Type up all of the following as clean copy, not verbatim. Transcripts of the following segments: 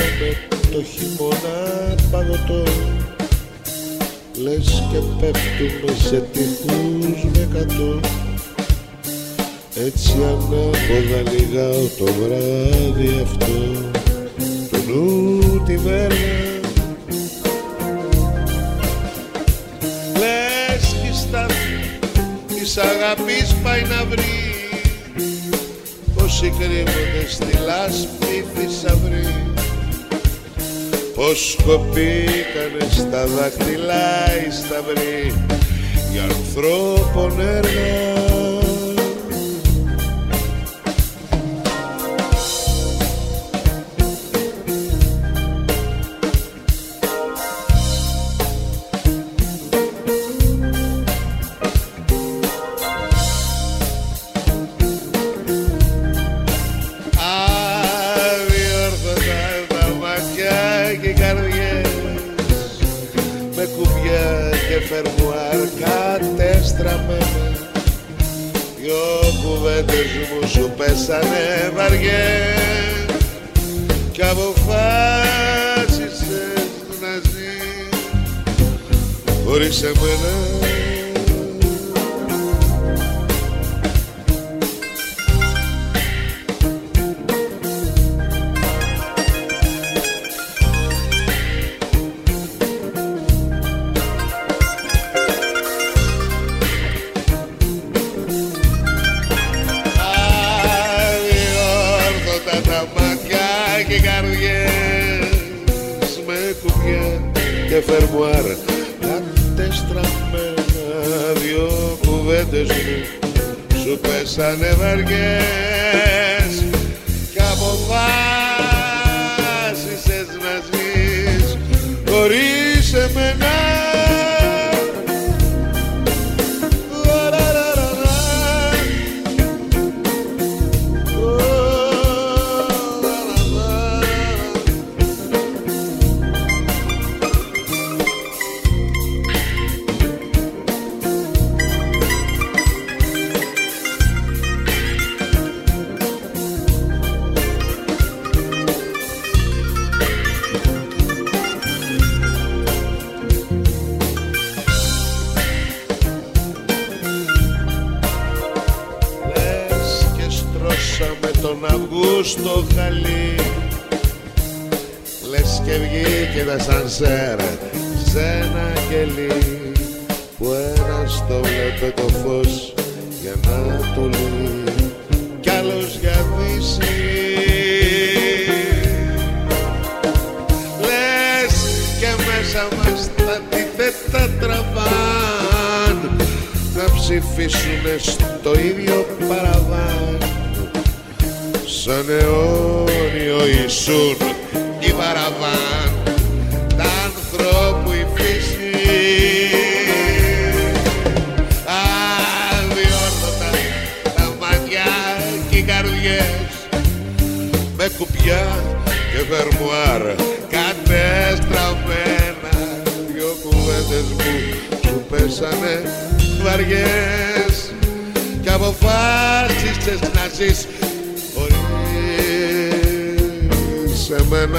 με το χειμώνα παγωτό. Λες και πέφτουμε σε τείχους με 100. Έτσι ανάποδα λιγάω το βράδυ αυτό. Του νου τη βέρνα. Λες κι η στάθη της αγάπης πάει να βρει. Πόσοι κρύβονται στη λάσπη θησαυρή. Πως κοπήκανε στα δάχτυλα οι σταυροί για ανθρώπων έργα. Σου πέσανε βαριές κι αποφάσισες να ζεις χωρίς εμένα. Και φερμουάρ κατεστραμμένα, δυο κουβέντες μου σου πέσανε βαριές κι αποφάσισες να ζεις χωρίς εμένα. Στο χαλί λες και βγήκε τα σανσέρ σε ένα κελί που ένας το βλέπε το φως για να του λέει κι άλλος για δύση. Λες και μέσα μας τα αντίθετα τραβάν να ψηφίσουνε στο ίδιο παραβάν. Σαν αιώνιο ήσουν η παραβάν τα ανθρώπου η φύση. Αδιόρθωτα τα μάτια και οι καρδιές με κουπιά και φερμουάρ κατεστραμμένα. Δυο κουβέντες μου σου πέσανε βαριές κι αποφάσισες να ζεις σε μένα.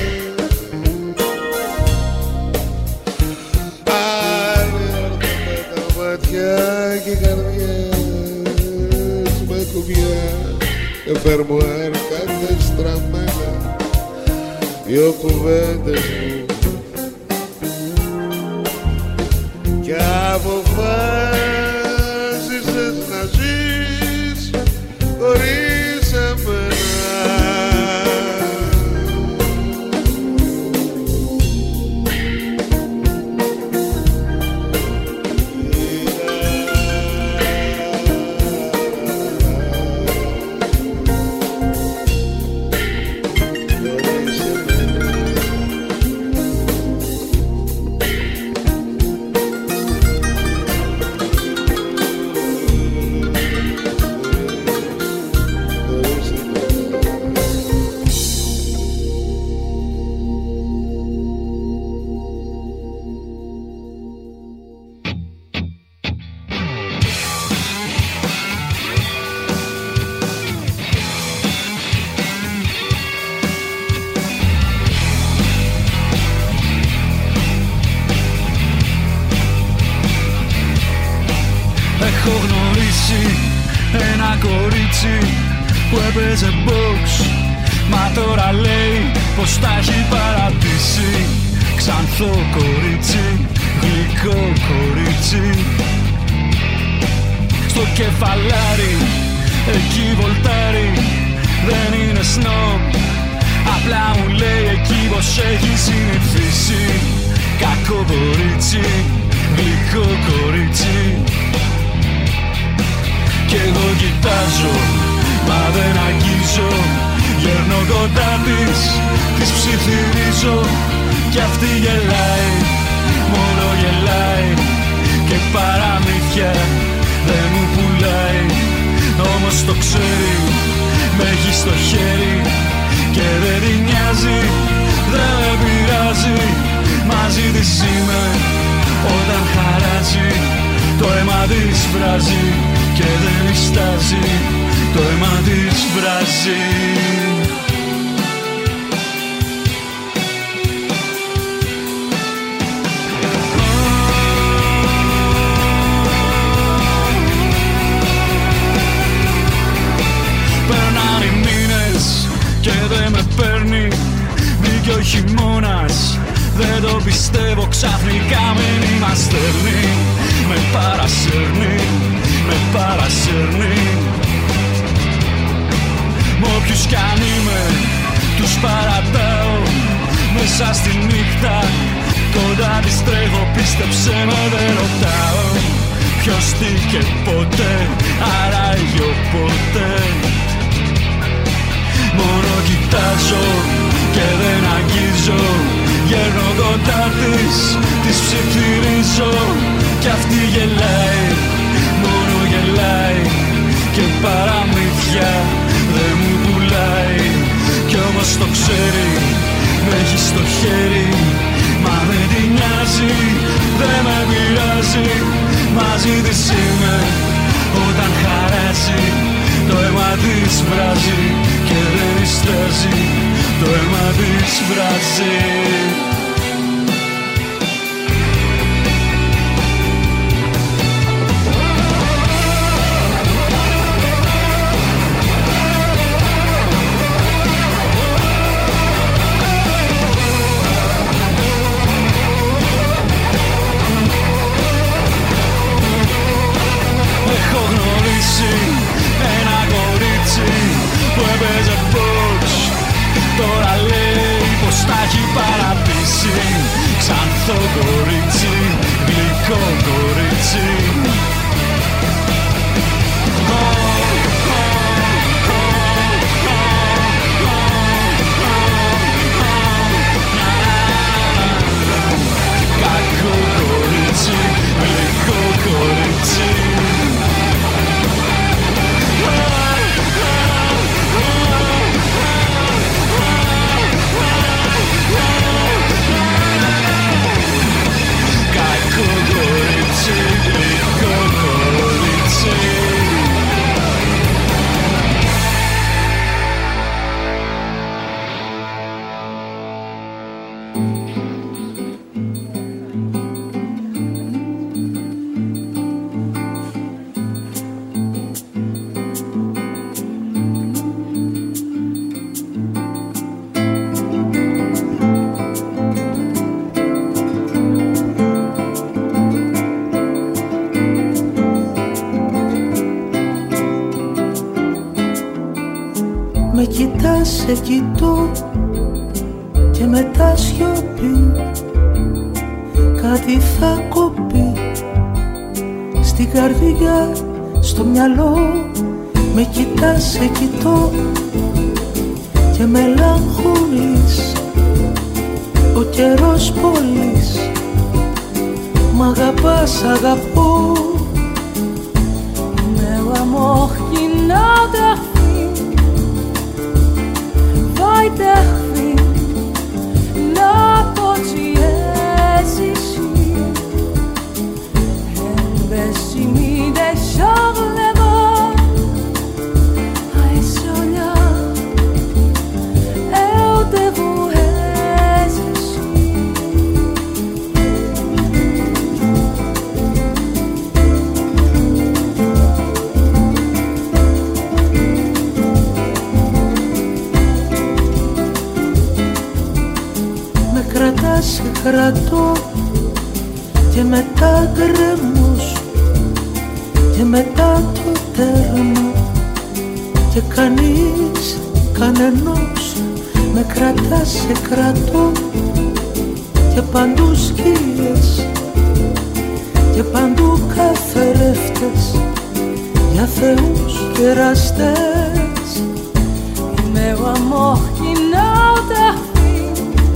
Αδιόρθωτα τα μάτια και οι καρδιές με κουβιά και φερμουάρ κατεστραμμένα. Δυο κουβέντες μου κι αποφάσισες να ζεις χωρίς εμένα. γνωρίσει ένα κορίτσι που έπαιζε box, μα τώρα λέει πως τα έχει παρατήσει. Ξανθό κορίτσι, γλυκό κορίτσι, στο κεφαλάρι εκεί βολτάρι. Δεν είναι σνόμπ, απλά μου λέει εκεί πως έχει συνηθίσει. Κακό κορίτσι, γλυκό κορίτσι. Κι εγώ κοιτάζω, μα δεν αγγίζω. Γέρνω κοντά της, της ψιθυρίζω. Κι αυτή γελάει, μόνο γελάει. Και παραμύθια δεν μου πουλάει. Όμως το ξέρει, με έχει στο χέρι. Και δεν την νοιάζει, δεν με πειράζει. Μαζί της είμαι όταν χαράζει. Το αίμα της βράζει και δεν νιστάζει. Το αίμα της βράζει. Περνάνε οι μήνες και δεν με παίρνει. Βγήκε ο χειμώνας, δεν το πιστεύω, ξαφνικά μήνυμα στέλνει. Με παρασέρνει, με παρασέρνει. Μ' όποιους κι αν είμαι, τους παρατάω. Μέσα στη νύχτα, κοντά της τρέχω. Πίστεψε με, δεν ρωτάω ποιος, τι και πότε, άραγε οπότε. Μόνο κοιτάζω και δεν αγγίζω. Γέρνω κοντά της, της ψιθυρίζω. Κι αυτή γελάει, μόνο γελάει. Και παραμύθια δεν μου πουλάει. Κι όμως το ξέρει, με έχει στο χέρι. Μα δεν την νοιάζει, δεν με πειράζει. Μαζί της είμαι όταν χαράζει. Το αίμα της βράζει και δεν νιστάζει. Το αίμα της βράζει. Έχω γνωρίσει ένα κορίτσι που έπαιζε box. Τώρα λέει πως τα έχει παρατήσει. Ξανθό κορίτσι, γλυκό κορίτσι. Κακό κορίτσι, γλυκό κορίτσι. Κακό κορίτσι, γλυκό κορίτσι. Με κοιτάς, σε κοιτώ και μετά σιωπή. Κάτι θα κοπεί στην καρδιά, στο μυαλό. Με κοιτάς, σε κοιτώ και μελαγχολείς. Ο καιρός πολύς, μ' αγαπάς, αγαπώ. Mais l'amour qui n'a de fin va être fin. La potiès ici, investi-mi des charlements. Ai sonhar, eu devo resistir. σε κρατώ και μετά γκρεμός και μετά το τέρμα και κανενός με κρατά σε κρατώ και παντού σκύλες και παντού καθρέφτες για θεούς και εραστές. Meu amor que não tem fim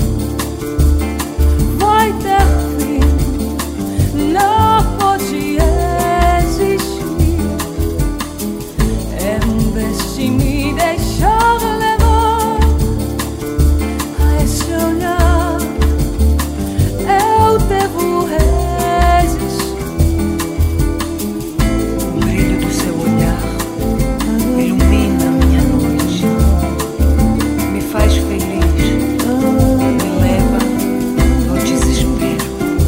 vai ter fim, não pode existir. Em vez de me deixar levar a esse olhar, eu devo resistir. O brilho do seu olhar ilumina minha noite, me faz feliz, me leva ao desespero.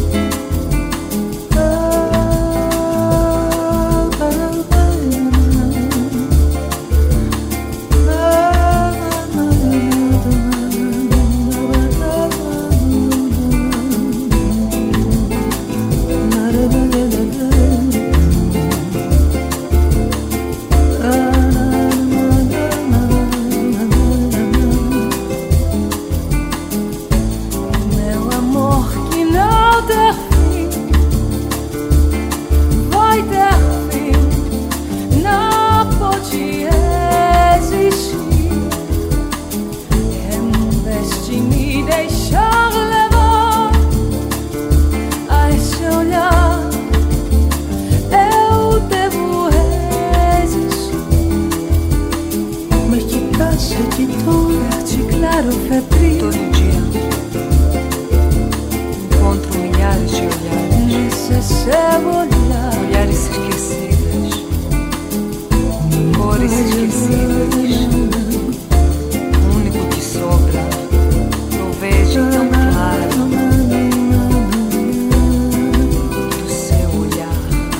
Meu amor que não tem fim vai ter fim, não pode existir. Em vez de me deixar levar a esse olhar, eu devo resistir. Με κοιτάς, σε κοιτώ Verde claro, febril, Todo dia encontro milhares de olhares, nesse seu olhar. olhares esquecidas, cores esquecidas. O único que sobra eu vejo tão claro do seu olhar.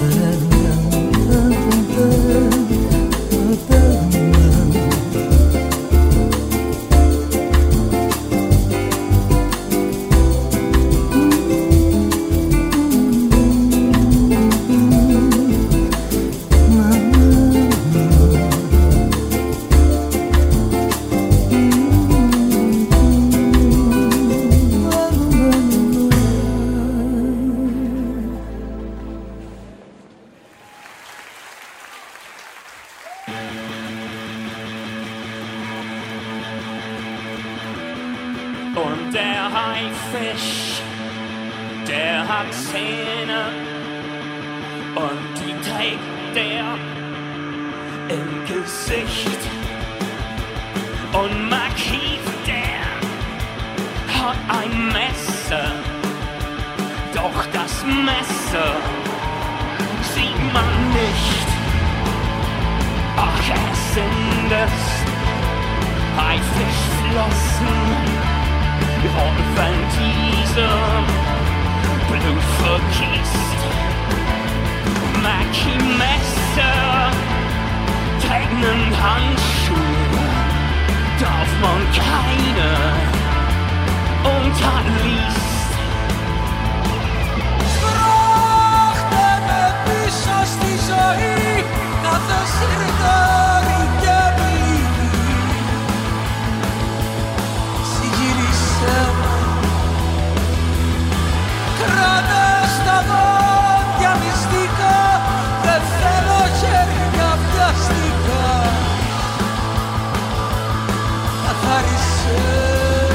Und der Haifisch, der hat Zähne und die trägt er im Gesicht. Und Markiv, der hat ein Messer, doch das Messer sieht man nicht. Ach, es sind es Haifischflossen, wenn diese Blut vergießt. Mackie-Messer trägt nen Handschuh, darf man keine unterliest. Σπρώχτε με πίσω στη ζωή, καθώς σιρτάρει και μιλεί. Συγύρισε με, κράτα στα δόντια μυστικά, δεν θέλω χέρια πιαστικά. Καθάρισε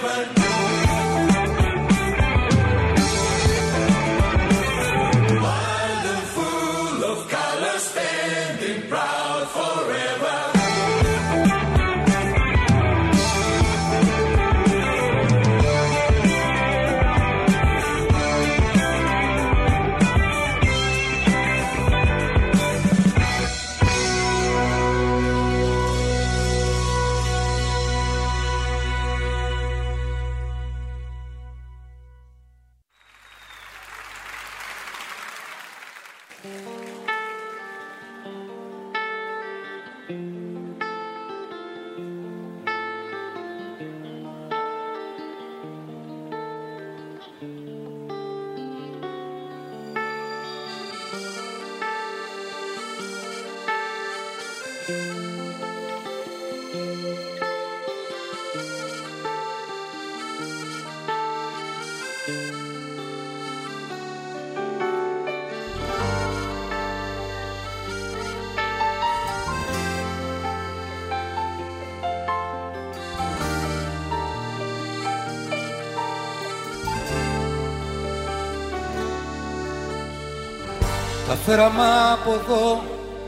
Τα φέραμε από εδώ,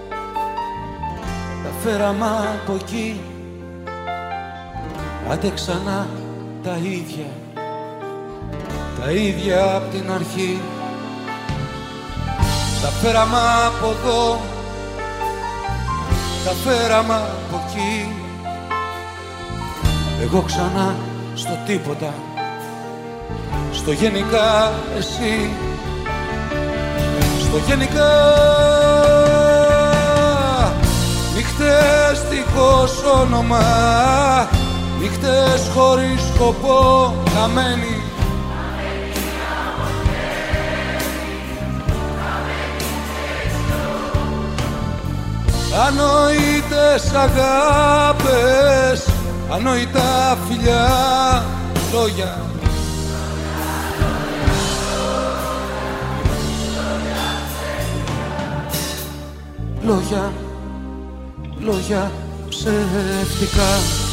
τα φέραμε από εκεί. Άντε ξανά τα ίδια απ' την αρχή. Τα φέραμε από εδώ, τα φέραμε από εκεί. Εγώ ξανά στο τίποτα, στο γενικά εσύ. Στο γενικά νύχτες δίχως όνομα, νύχτες χωρίς σκοπό, χαμένοι. Ανόητες αγάπες, ανόητα φιλιά, λόγια. Λόγια, λόγια ψεύτικα.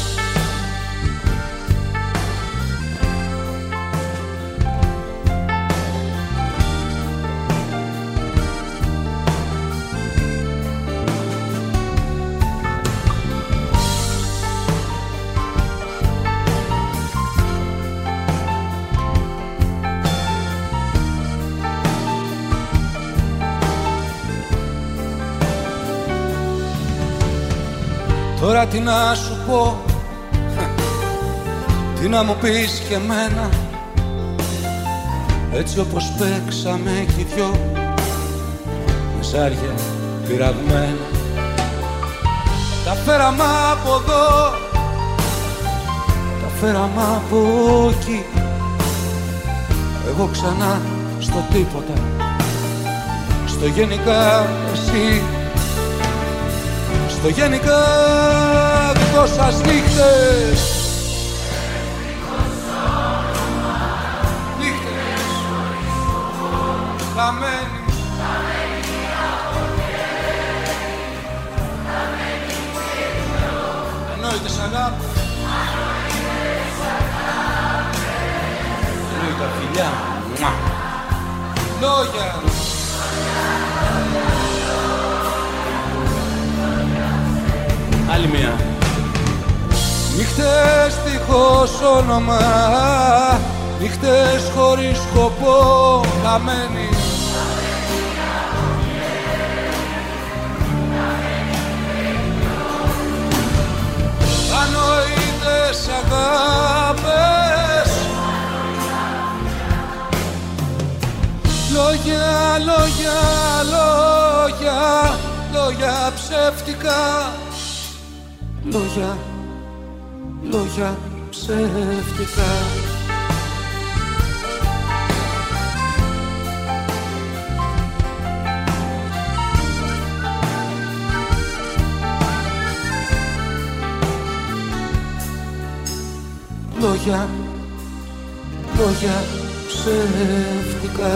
Τώρα τι να σου πω, τι να μου πεις και εμένα. Έτσι όπως παίξαμε κι οι δυο, με ζάρια πειραγμένα. Τα φέραμε από εδώ, τα φέραμε από εκεί. Εγώ ξανά στο τίποτα, στο γενικά εσύ. Στο γενικά δικό σας νύχτες, νύχτες χαμένοι. Ανόητες αγάπες, ανόητα φιλιά, λόγια. Άλλη μία. Νύχτες δίχως όνομα, νύχτες χωρίς σκοπό, χαμένοι. Ανόητες αγάπες, λόγια, λόγια, λόγια, λόγια ψεύτικα. Λόγια, λόγια ψεύτικα. Λόγια, λόγια ψεύτικα.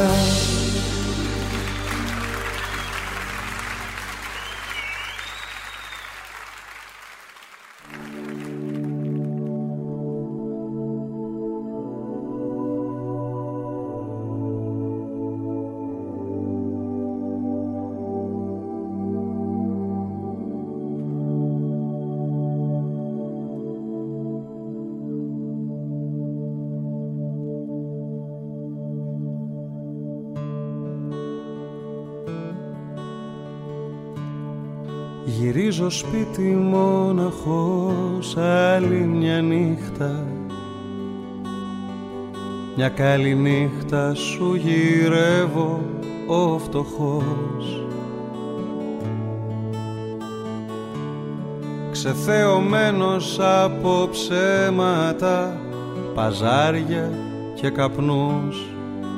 γυρίζω σπίτι μόναχος άλλη μια νύχτα. Μια καλή νύχτα σου γυρεύω ο φτωχός. Ξεθεωμένος από ψέματα, παζάρια και καπνούς.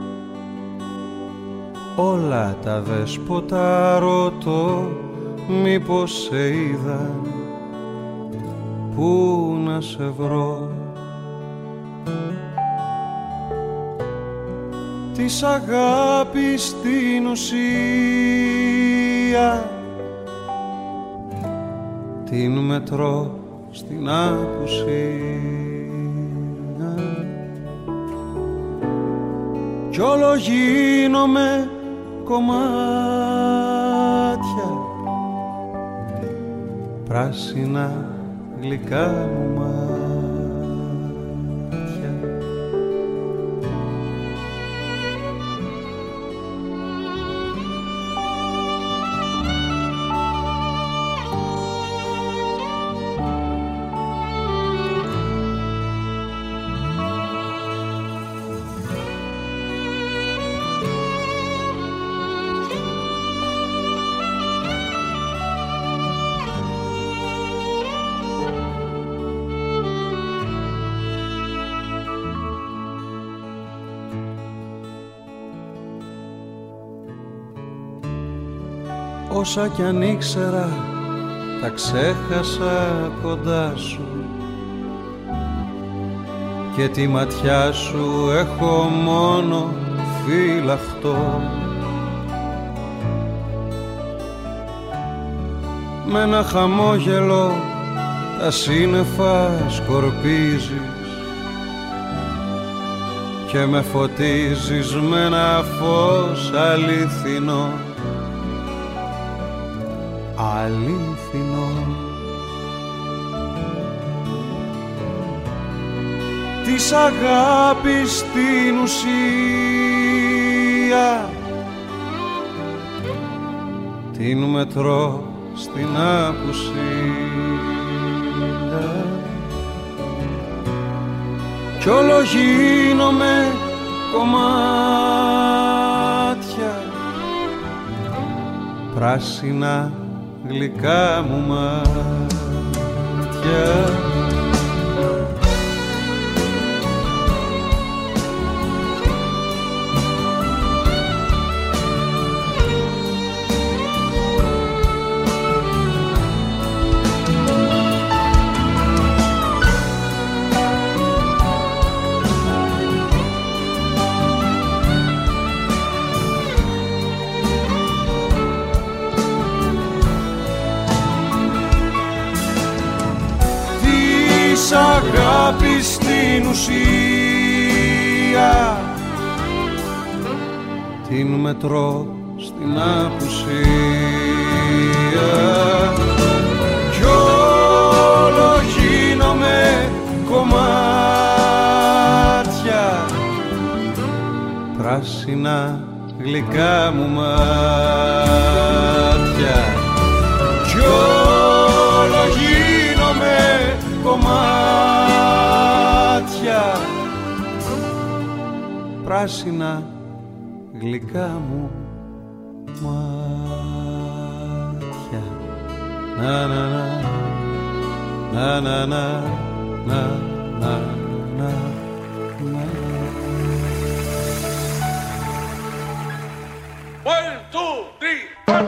Όλα τα δέσποτα ρωτώ, μήπως σε είδαν, πού να σε βρω. Της αγάπης την ουσία την μετρώ στην απουσία κι όλο γίνομαι κομμάτια πράσινα γλυκά μου μάτια. Όσα κι αν ήξερα, τα ξέχασα κοντά σου και τη ματιά σου έχω μόνο φυλαχτό. Με ένα χαμόγελο τα σύννεφα σκορπίζεις και με φωτίζεις με ένα φως αληθινό. Αληθινό. Της αγάπης την ουσία την μετρώ στην απουσία κι όλο γίνομαι κομμάτια πράσινα γλυκά μου μάτια. Αγάπη στην ουσία την μετρώ στην απουσία κι όλο γίνομαι κομμάτια πράσινα γλυκά μου μάτια κι όλο γίνομαι κομμάτια πράσινα γλυκά μου μάτια. Να να να να να να να να. One, two, three, four.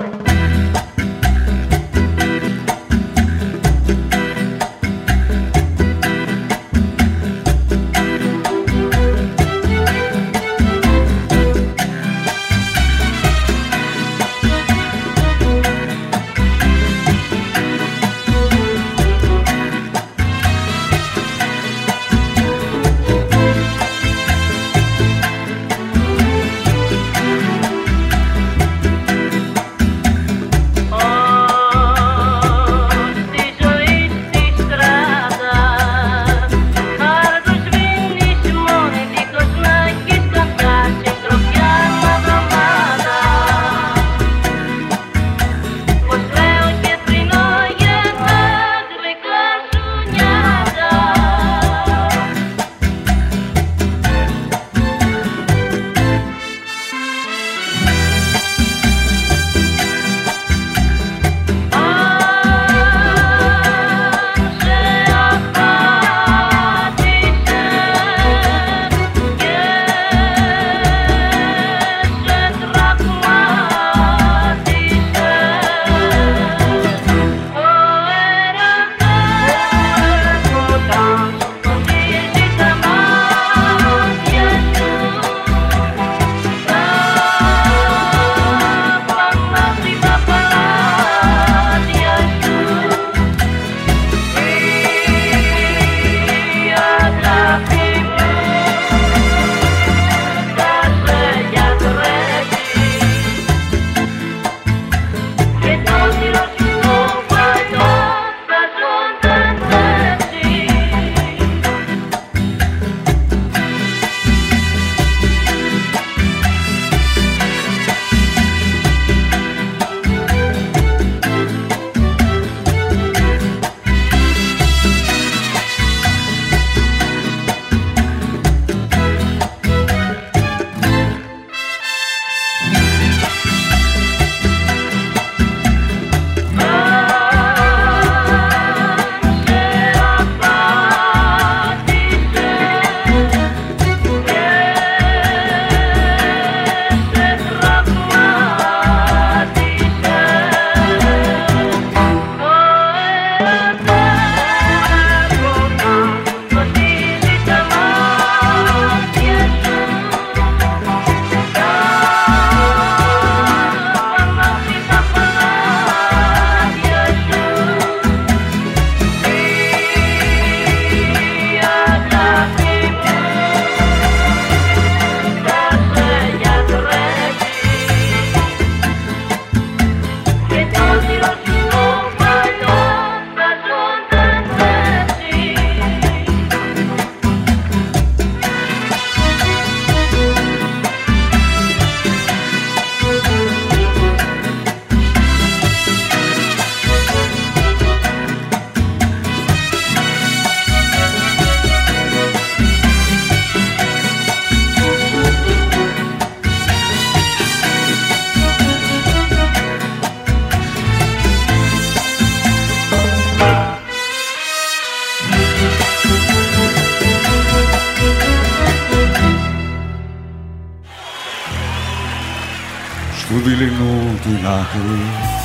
του δειλινού την άκρη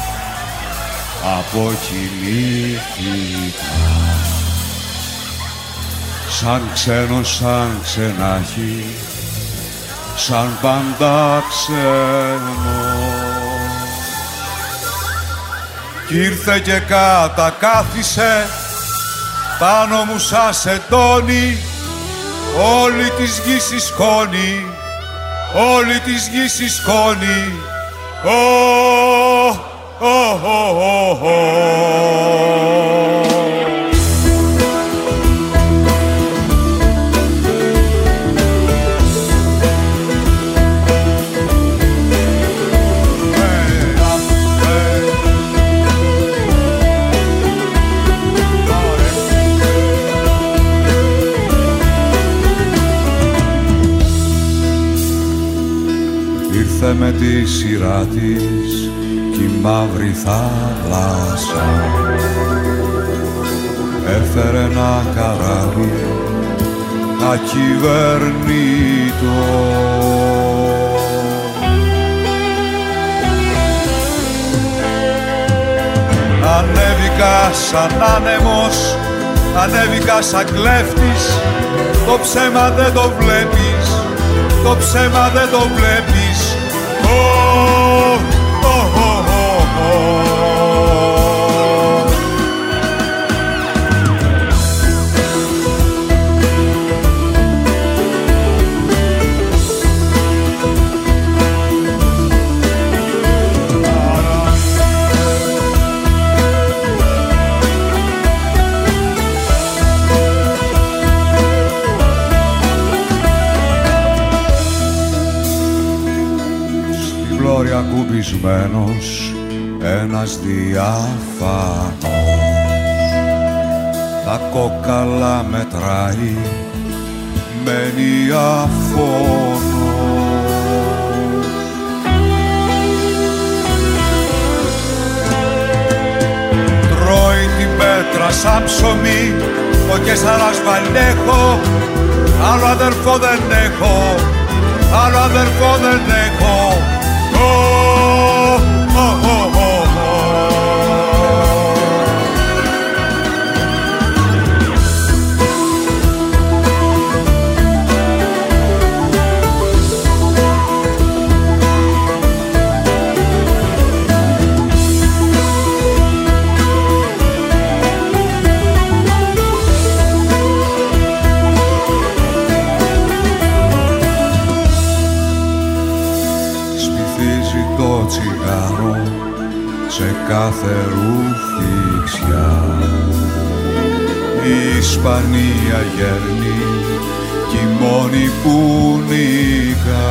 αποκοιμήθηκα. Σαν ξένος, σαν ξενάχη, σαν πάντα ξένο. Κι ήρθε και κατακάθισε πάνω μου σαν σεντόνι, όλη της γης η σκόνη, όλη της γης η σκόνη. Ήρθε με τη σειρά της κι η μαύρη θάλασσα έφερε ένα καράβι ακυβερνήτο. Ανέβηκα σαν άνεμος, ανέβηκα σαν κλέφτης, το ψέμα δεν το βλέπεις, το ψέμα δεν το βλέπεις. Ακουμπισμένος ένας διάφανος, τα κόκαλα μετράει, μένει αφώνος. Τρώει την πέτρα σαν ψωμί, ο Κεσάρας Βαλέχο, άλλο αδερφό δεν έχω, άλλο αδερφό δεν έχω. Σε κάθε ρουφιξιά η Ισπανία γέρνει κι η μόνη που νικά.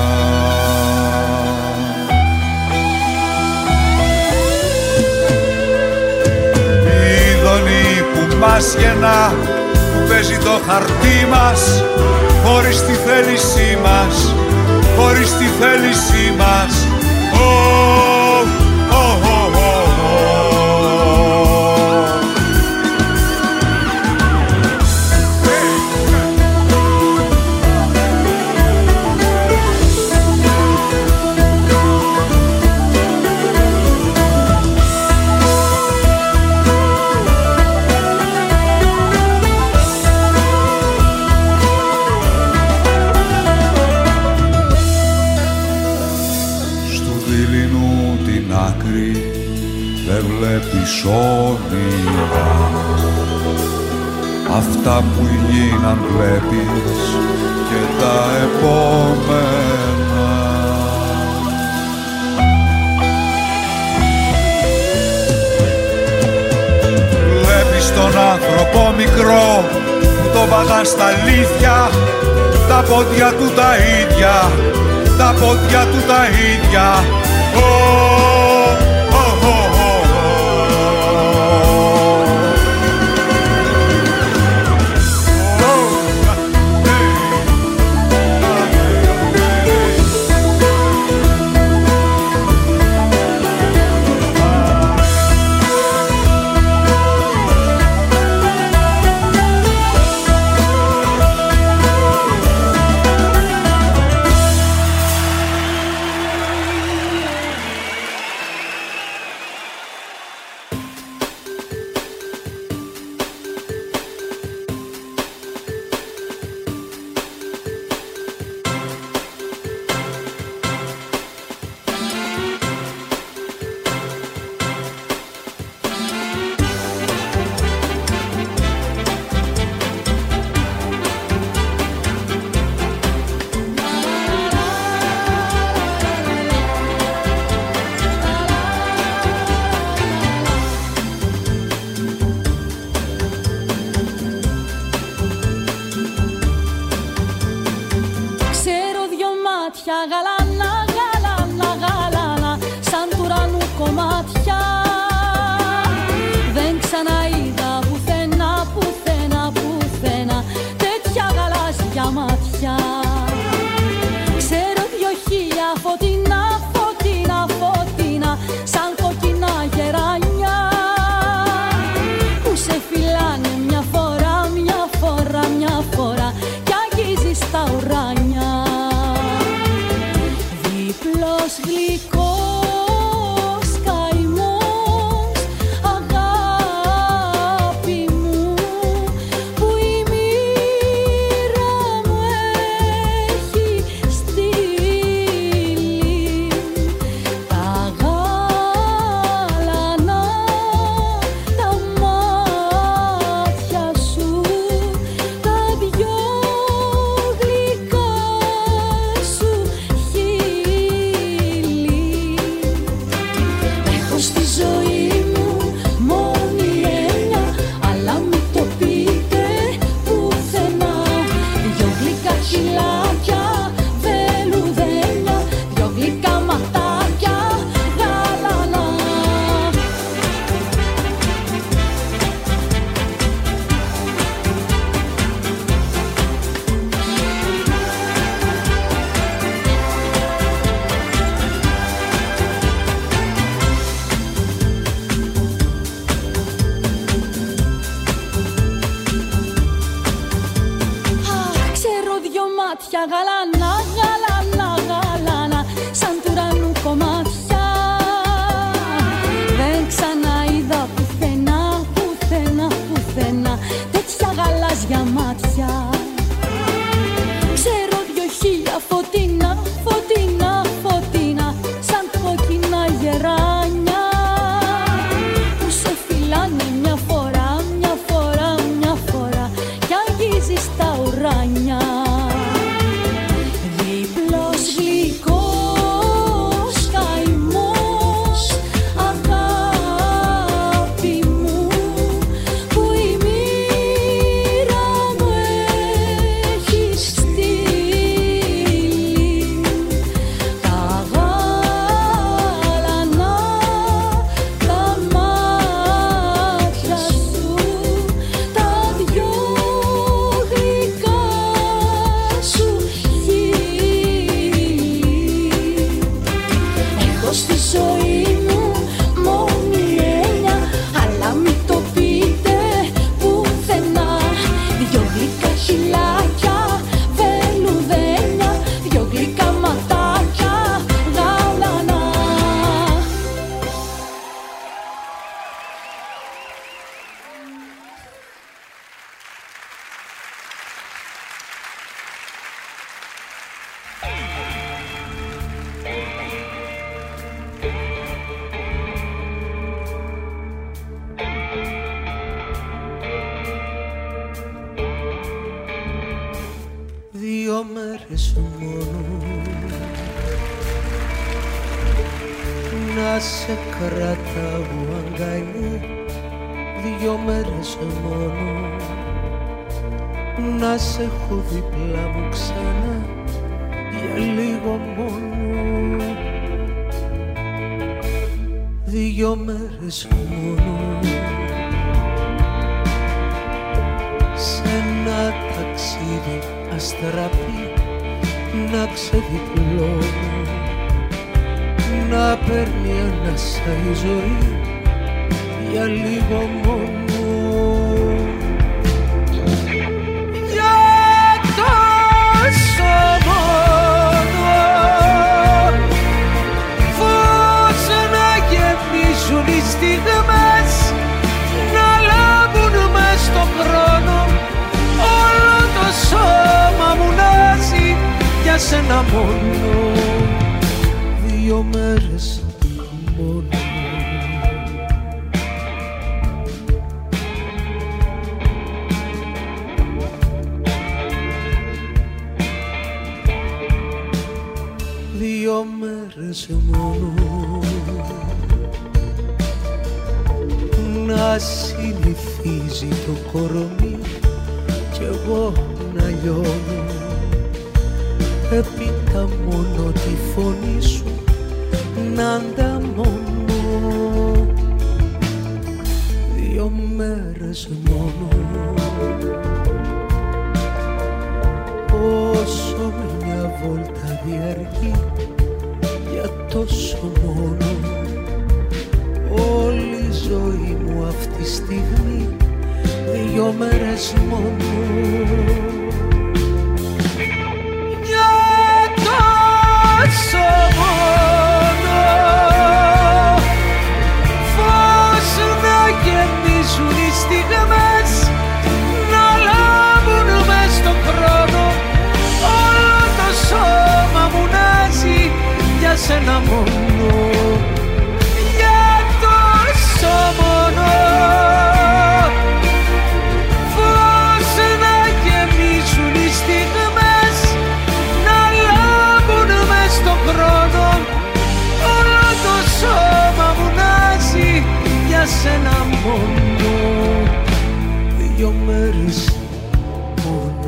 Η δονή που μας γεννά, που παίζει το χαρτί μας, χωρίς τη θέλησή μας, χωρίς τη θέλησή μας. Βλέπεις όνειρα, αυτά που γίναν βλέπεις και τα επόμενα. Βλέπεις τον άνθρωπο μικρό που το βαγάν στα αλήθεια, τα πόδια του τα ίδια, τα πόδια του τα ίδια. μάτια γαλάνα, γαλάνα, γαλάνα, σαν του ουρανού κομμάτια. Δεν ξαναείδα πουθενά, πουθενά, πουθενά τέτοια γαλάζια μάτια. Ξέρω 2000 φωτεινά, φωτεινά, φωτεινά, σαν κοκκινά γεράνια που σε φυλάνε μια φορά, μια φορά, μια φορά κι αγγίζεις τα ουράνια. Διπλός γλυκός καημός, αγάπη μου, που η μοίρα μου έχει στείλει. Τα γάλανα τα μάτια σου, τα δυο γλυκά σου χείλη. Έχω στη ζωή μου μόνη έννοια, αλλά μην το πείτε πουθενά. Δυο γλυκά χειλάκια, βελουδένια, δυο γλυκά ματάκια, γαλανά. Ξέρω δυο μάτια γαλάνα, γαλάνα, γαλάνα, σαν του ουρανού κομμάτια. Δεν ξαναείδα πουθενά, πουθενά, πουθενά τέτοια γαλάζια μάτια. Ξέρω 2000 φωτεινά, φωτεινά, φωτεινά, σαν κόκκινα γεράνια που σε φυλάνε μια φορά, μια φορά, μια φορά κι αγγίζεις τα ουράνια. Διπλός γλυκός καημός, αγάπη μου, που η μοίρα μου έχει στείλει. Τα γάλανα τα μάτια σου, τα δυο γλυκά σου χείλη. Έχω στη ζωή μου μόνη έννοια, αλλά μην το πείτε πουθενά. Δυο γλυκά χειλάκια, βελουδένια, δυο γλυκά ματάκια, γαλανά. Δύο μέρες μόνο να σε κρατάω αγκαλιά. Δύο μέρες μόνο να σε έχω δίπλα μου ξανά για λίγο μόνο. Δύο μέρες μόνο σε ένα ταξίδι αστραπή να ξεδιπλώνω, να παίρνει ανάσα η ζωή για λίγο μόνο. Για τόσο μόνο φως να γεμίζουν οι στιγμές, να λάμπουν μες στον χρόνο. Όλο το σώμα μου νάζει για σένα μόνο. Δύο μέρες μόνο. Δύο μέρες μόνο να συνηθίζει το κορμί κι εγώ να λιώνω, έπειτα μόνο τη φωνή σου να ανταμώνω. 2 μέρες μόνο, όσο μια βόλτα διαρκεί για τόσο μόνο. Όλη η ζωή μου αυτή τη στιγμή 2 μέρες μόνο. Για τόσο μόνο, φως να γεμίζουν οι στιγμές, να λάμπουν μες στον χρόνο. Όλο το σώμα μου νάζει για σένα μόνο. Για τόσο μόνο, φως να γεμίζουν οι στιγμές, να λάμπουν μες στον χρόνο. Όλο το σώμα μου νάζει για σένα μόνο. 2 μέρες μόνο.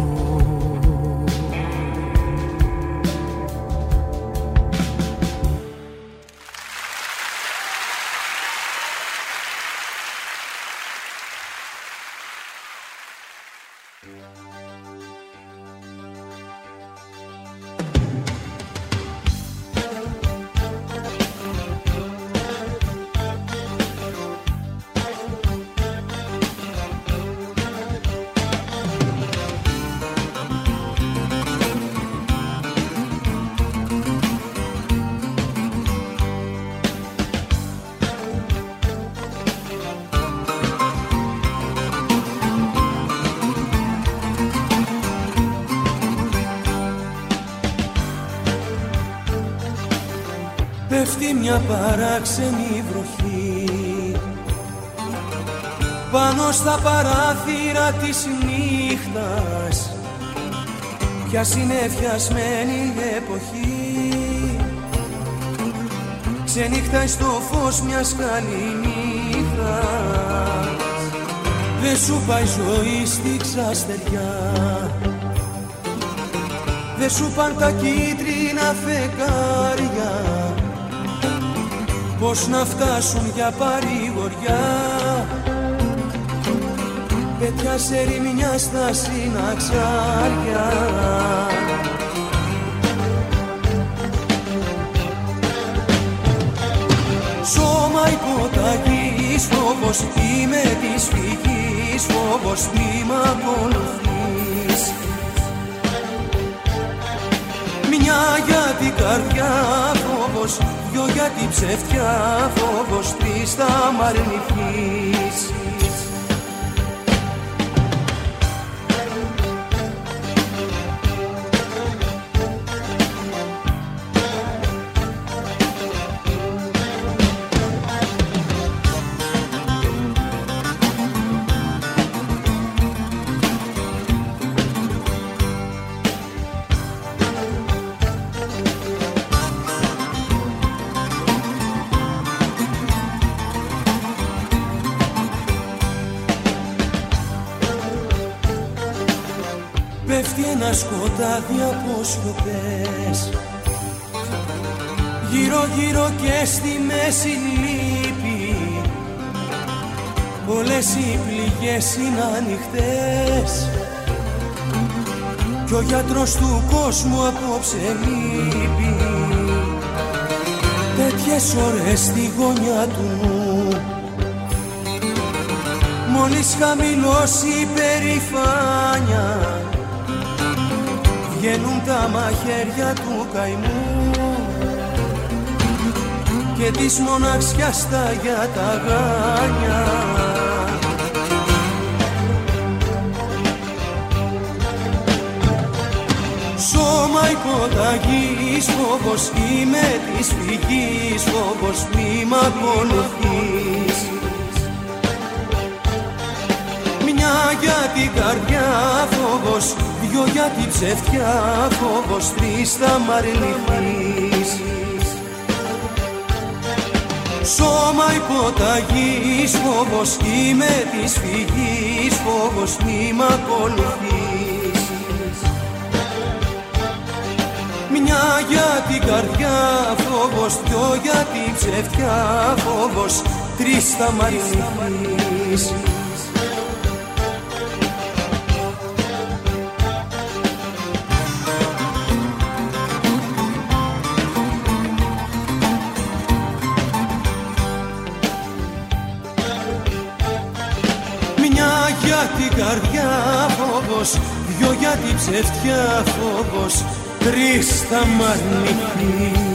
Πέφτει μια παράξενη βροχή πάνω στα παράθυρα της νύχτας, πια συνεφιασμένη εποχή. Ξενύχταει στο φως μιας καληνύχτας, δεν σου πάει ζωή στη ξαστεριά, δεν σου παν τα κίτρινα φεγγάρια, πώς να φτάσουν για παρηγοριά. Πέτια σε ρημιά στα συναξάρια, σώμα υποταγής φόβος, είμαι της φυγής φόβος, μη μ' ακολουθείς. Μια για την καρδιά φόβος, 2 για την ψευτιά φόβος, 3 θα μ' αρνηθείς. Πέφτει ένα σκοτάδι από σιωπές, γύρω γύρω και στη μέση λύπη. Όλες οι πληγές είναι ανοιχτές κι ο γιατρός του κόσμου απόψε λείπει. Τέτοιες ώρες στη γωνιά του νου, μόλις χαμηλώσει η περηφάνια, βγαίνουν τα μαχαίρια του καημού και της μοναξιάς τα για τα γάνια. Σώμα υποταγής φόβος, είμαι της φυγής φόβος, μη μ' ακολουθείς. Μια για την καρδιά φόβος, 2 για την ψευτιά φόβος, 3 θα μ' αρνηθείς. Σώμα υποταγής φόβος, είμαι της φυγής φόβος, μη μ' ακολουθείς. Μια για την καρδιά φόβος, δυο για την ψευτιά φόβος, τρεις θα μ' αρνηθείς. Μια για την καρδιά φόβος, δυο για την ψευτιά φόβος, τρεις θα μ' αρνηθείς.